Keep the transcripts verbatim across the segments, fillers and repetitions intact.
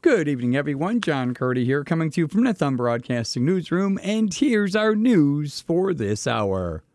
Good evening, everyone. John Curdy here, coming to you from the Thumb Broadcasting Newsroom, and here's our news for this hour.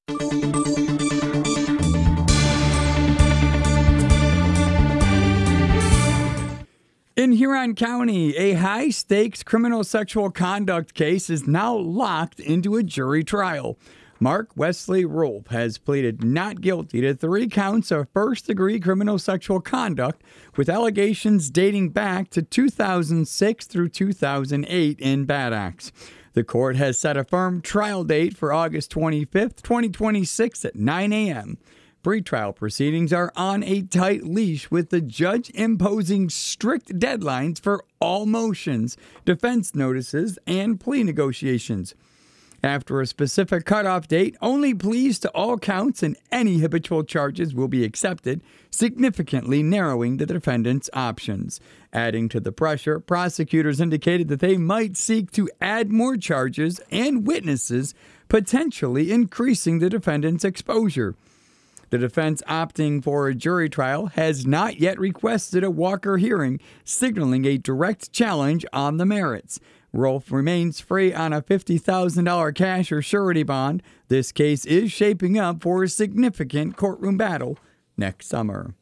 In Huron County, a high-stakes criminal sexual conduct case is now locked into a jury trial. Mark Wesley Rolfe has pleaded not guilty to three counts of first-degree criminal sexual conduct with allegations dating back to two thousand six through two thousand eight in Bad Axe. The court has set a firm trial date for August twenty-fifth, twenty twenty-six at nine a.m. Pretrial proceedings are on a tight leash, with the judge imposing strict deadlines for all motions, defense notices, and plea negotiations. After a specific cutoff date, only pleas to all counts and any habitual charges will be accepted, significantly narrowing the defendant's options. Adding to the pressure, prosecutors indicated that they might seek to add more charges and witnesses, potentially increasing the defendant's exposure. The defense, opting for a jury trial, has not yet requested a Walker hearing, signaling a direct challenge on the merits. Rolfe remains free on a fifty thousand dollars cash or surety bond. This case is shaping up for a significant courtroom battle next summer.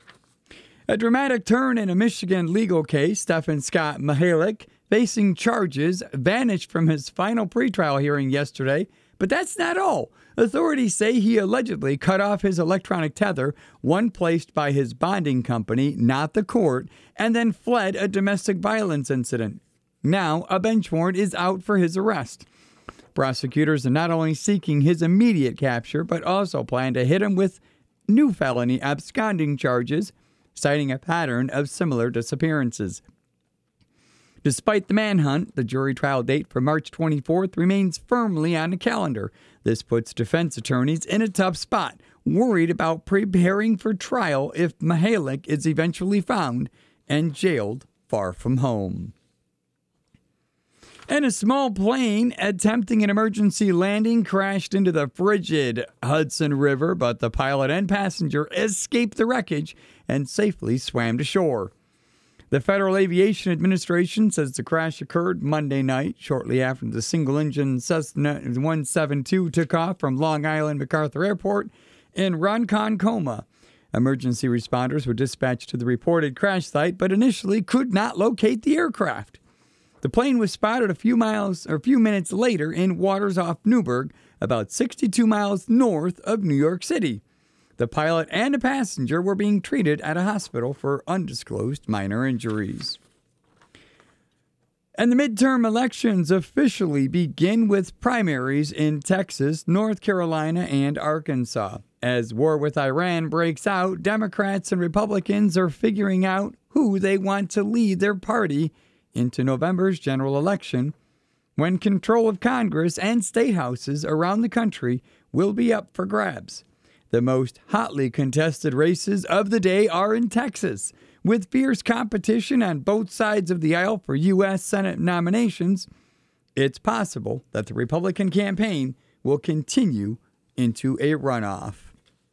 A dramatic turn in a Michigan legal case. Stephen Scott Mihalik, facing charges, vanished from his final pretrial hearing yesterday. But that's not all. Authorities say he allegedly cut off his electronic tether, one placed by his bonding company, not the court, and then fled a domestic violence incident. Now, a bench warrant is out for his arrest. Prosecutors are not only seeking his immediate capture, but also plan to hit him with new felony absconding charges, citing a pattern of similar disappearances. Despite the manhunt, the jury trial date for March twenty-fourth remains firmly on the calendar. This puts defense attorneys in a tough spot, worried about preparing for trial if Mihalik is eventually found and jailed far from home. And a small plane attempting an emergency landing crashed into the frigid Hudson River, but the pilot and passenger escaped the wreckage and safely swam to shore. The Federal Aviation Administration says the crash occurred Monday night, shortly after the single-engine Cessna one seventy-two took off from Long Island MacArthur Airport in Ronkonkoma. Emergency responders were dispatched to the reported crash site, but initially could not locate the aircraft. The plane was spotted a few miles or a few minutes later in waters off Newburgh, about sixty-two miles north of New York City. The pilot and a passenger were being treated at a hospital for undisclosed minor injuries. And the midterm elections officially begin with primaries in Texas, North Carolina, and Arkansas. As war with Iran breaks out, Democrats and Republicans are figuring out who they want to lead their party into November's general election, when control of Congress and state houses around the country will be up for grabs. The most hotly contested races of the day are in Texas, with fierce competition on both sides of the aisle for U S Senate nominations. It's possible that the Republican campaign will continue into a runoff.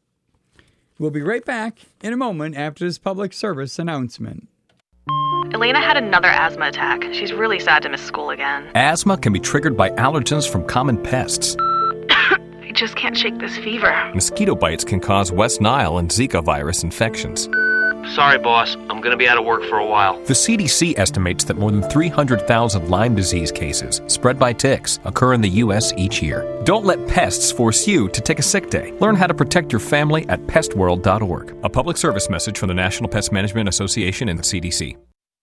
We'll be right back in a moment after this public service announcement. Elena had another asthma attack. She's really sad to miss school again. Asthma can be triggered by allergens from common pests. I just can't shake this fever. Mosquito bites can cause West Nile and Zika virus infections. Sorry, boss. I'm going to be out of work for a while. The C D C estimates that more than three hundred thousand Lyme disease cases, spread by ticks, occur in the U S each year. Don't let pests force you to take a sick day. Learn how to protect your family at pest world dot org. A public service message from the National Pest Management Association and the C D C.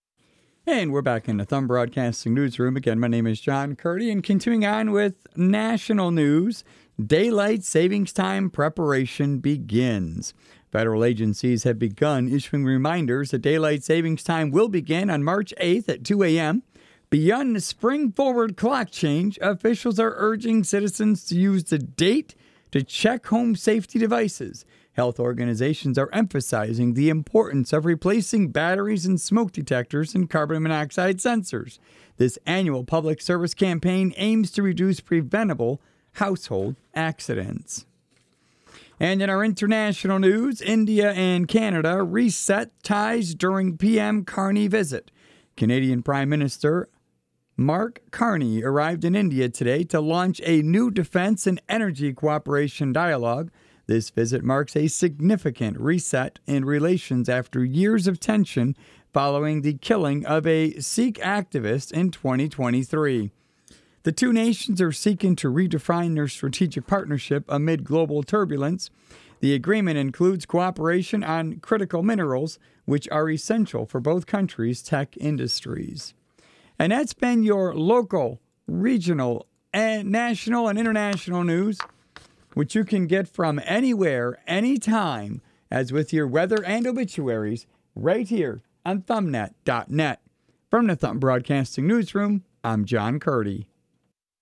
And we're back in the Thumb Broadcasting Newsroom. Again, my name is John Curdy, and continuing on with national news, daylight savings time preparation begins. Federal agencies have begun issuing reminders that daylight savings time will begin on March eighth at two a.m. Beyond the spring forward clock change, officials are urging citizens to use the date to check home safety devices. Health organizations are emphasizing the importance of replacing batteries and smoke detectors and carbon monoxide sensors. This annual public service campaign aims to reduce preventable household accidents. And in our international news, India and Canada reset ties during P M Carney visit. Canadian Prime Minister Mark Carney arrived in India today to launch a new defense and energy cooperation dialogue. This visit marks a significant reset in relations after years of tension following the killing of a Sikh activist in twenty twenty-three. The two nations are seeking to redefine their strategic partnership amid global turbulence. The agreement includes cooperation on critical minerals, which are essential for both countries' tech industries. And that's been your local, regional, and national and international news, which you can get from anywhere, anytime, as with your weather and obituaries, right here on thumbnet dot net. From the Thumb Broadcasting Newsroom, I'm John Curdy.